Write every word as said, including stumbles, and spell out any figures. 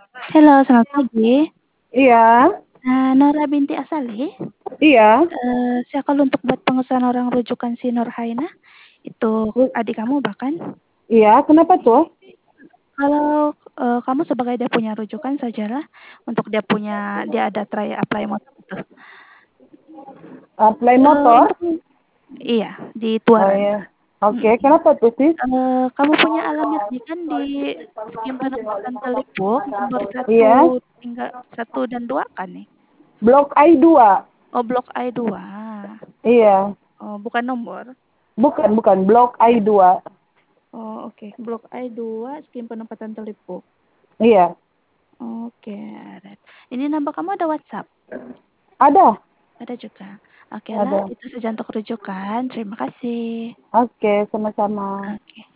Halo, selamat pagi. Iya. Eee, Nora binti Asalih? Iya. Eee, saya call untuk buat pengesahan orang rujukan si Nurhainah, itu Bu adik kamu bahkan. Iya, kenapa tuh? Kalau, eee, kamu sebagai dia punya rujukan sajalah untuk dia punya dia ada try apply motor itu. Apply Eee, motor? untuk iya, di Oh, Tuaran. iya. Oke, Mhm. kenapa tuh, Sis? Eee, kamu punya alamatnya kan di Skim Penempatan Telipuk nomor Iya. satu tingga satu dan dua kan nih? Blok I dua. Oh, blok I dua. Iya. Oh, bukan nomor? Bukan bukan, blok I dua. Oh, oke. Blok I dua, Skim Penempatan Telipuk. Iya. Oke, alright. Ini nambah kamu ada WhatsApp? Ada. Ada juga. Okelah, Ada. itu saja untuk rujukan, terima kasih. Oke, sama-sama. Oke.